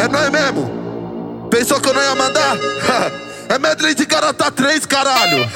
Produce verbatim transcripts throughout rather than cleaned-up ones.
É nóis mesmo? Pensou que eu não ia mandar? É medley de Garota três, caralho.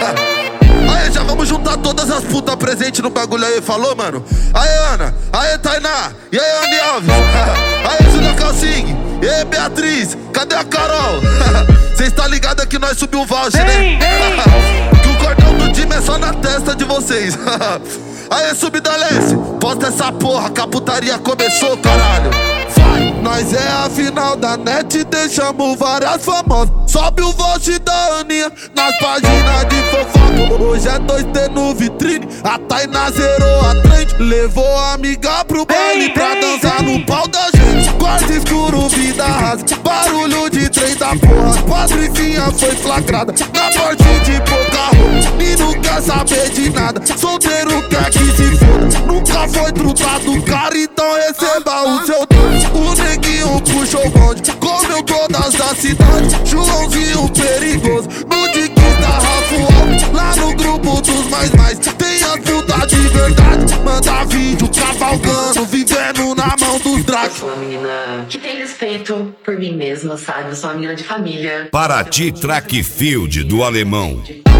Aê, já vamos juntar todas as putas presentes no bagulho aí, falou, mano? Aê, Ana, aê, Tainá, e aí, Andy Alves. Aê, Julia Calcing, e aí, Beatriz, cadê a Carol? Cês tá ligado que nós subiu o voucher, né? Que o cordão do time é só na testa de vocês. Aê, Subida Leste, posta essa porra que a putaria começou, caralho. Vai! Nós é a final da net, deixamos várias famosas. Sobe o voucher da Aninha nas páginas de fofoca. Hoje é dois T no vitrine, a Tainá zerou a trend. Levou a amiga pro baile pra dançar no pau da gente. Quarto escuro, vida rasa, barulho de trem da porra. Patricinha foi flagrada na morte de pouca roupa. E não quer saber de nada, solteiro quer que se foda. Nunca foi trutado, cara, então receba o seu dono. O neguinho puxou o bonde, comeu todas as cidades. Joãozinho perigoso, no Diquita Rafael. Lá no grupo dos mais mais, tem as putas de verdade. Manda vídeo cavalgando, vivendo na mão dos dragos. Eu sou uma menina que tem respeito por mim mesma, sabe? Eu sou uma menina de família. Paraty Track Field do Alemão.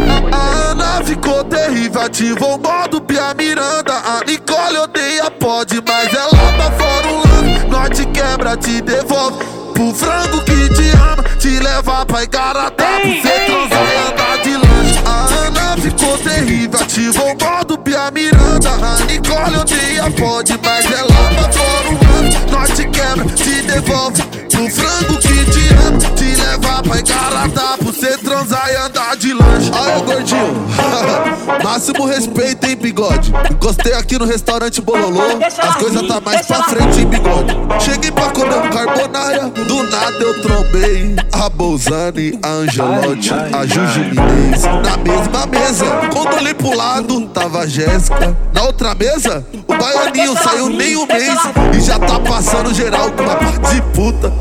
A Ana ficou terrível, ativou o modo Pia Miranda. A Nicole odeia pode, mas ela tá fora um lance. Nós te quebra, te devolve pro frango que te ama, te leva pra Igarapé, pra cê transar e andar de lanche. A Ana ficou terrível, ativou o modo Pia Miranda. A Nicole odeia pode, mas ela tá fora um lance. Nós te quebra, te devolve pro frango que te ama, te leva pra Igarapé, pra cê transar e andar de lanche. Aí, gordinho, máximo respeito, hein, bigode. Encostei aqui no restaurante Bololô, as coisas tá mais pra frente, hein, bigode. Cheguei pra comer um carbonara, do nada eu trombei a Bolzani, a Angelotti, a Juju Minez. Na mesma mesa, quando olhei pro lado, tava a Jéssica. Na outra mesa, o baianinho saiu nem um mês e já tá passando geral com uma parte de puta.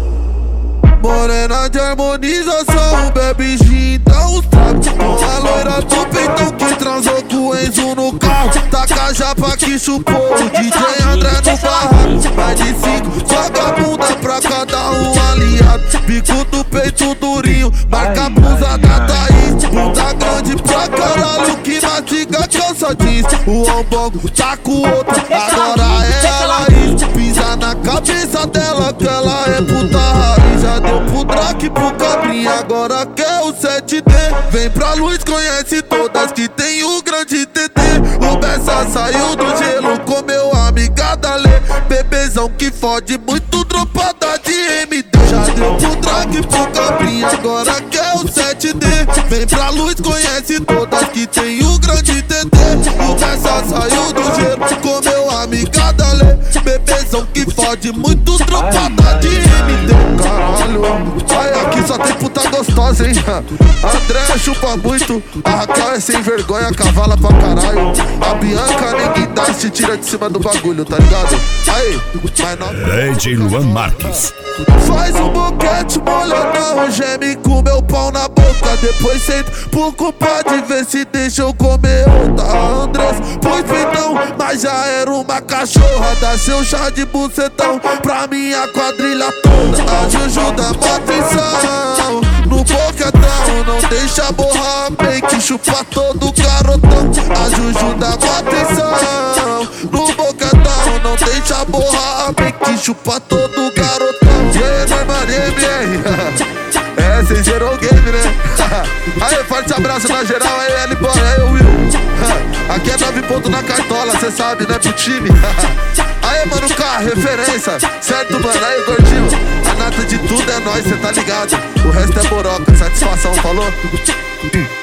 Morena de harmonização, bebe gin, dá uns tragos. Com a loira do peitão que transou com o Enzo no carro. Taca a japa que chupou o D J André no barraco. Mais de cinco, joga a bunda pra cada um aliado. Bico do peito durinho, marca a blusa da Thaís. Bunda grande pra caralho que mastiga calça jeans. O ombongo tá com o outro, agora é a Laís. Pisa na cabeça dela que ela é puta raiz. Já deu pro Drake, pro Cabrinha, agora quer o sete D. Vem pra luz, conhece todas que tem o grande T T. O Bessa saiu do gelo, comeu a amiga da Lê. Bebezão que fode muito, dropada de M D. Já deu pro Drake, pro Cabrinha, agora quer o sete D. Vem pra luz, conhece todas que tem o grande T T. O Bessa saiu do gelo, comeu a amiga da Lê. Bebezão que fode muito, dropada de M D. Caralho, ai, aqui só tem puta gostosa, hein? André chupa muito, a Raquel é sem vergonha, cavala pra caralho. A Bianca ninguém dá, se tira de cima do bagulho, tá ligado? Aí, mas não. D J Luan Marques. Faz um boquete molhadão, geme com meu pau na boca. Depois senta por culpa de ver se deixa eu comer outra. A Andrés pôs peitão, mas já era uma cachorra. Dá seu chá de bucetão pra minha quadrilha toda. A Juju dá mó atenção no boquetão, não deixa borrar a make, chupa todo garotão. A Juju dá mó atenção no boquetão, não deixa borrar a make, chupa todo garotão. E aí, meu irmão, M R? É, cês zerou o game, né? Aí, forte abraço na geral, aí, L-Boy, aí, Will. Aqui é nove pontos na cartola, cê sabe, né, pro time. Aí, mano, K, referência, certo, mano? Aí, gordinho, a nata de tudo é nóis, cê tá ligado? O resto é boroca, satisfação, falou?